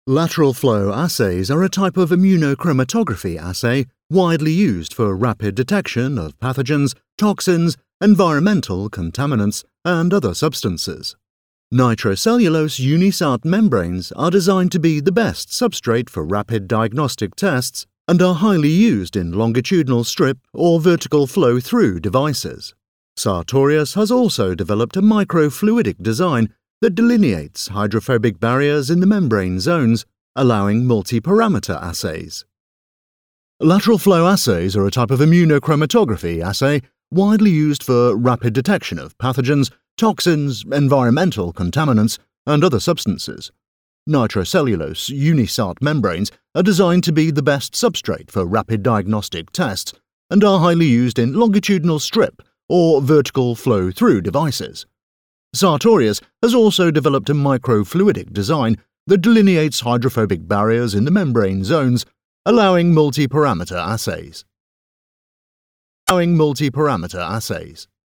Lateral flow assays are a type of immunochromatography assay widely used for rapid detection of pathogens, toxins, environmental contaminants, and other substances. Nitrocellulose unisart membranes are designed to be the best substrate for rapid diagnostic tests and are highly used in longitudinal strip or vertical flow-through devices. Sartorius has also developed a microfluidic design that delineates hydrophobic barriers in the membrane zones, allowing multi-parameter assays. Lateral flow assays are a type of immunochromatography assay widely used for rapid detection of pathogens, toxins, environmental contaminants, and other substances. Nitrocellulose unisart membranes are designed to be the best substrate for rapid diagnostic tests and are highly used in longitudinal strip or vertical flow-through devices. Sartorius has also developed a microfluidic design that delineates hydrophobic barriers in the membrane zones, allowing multi-parameter assays.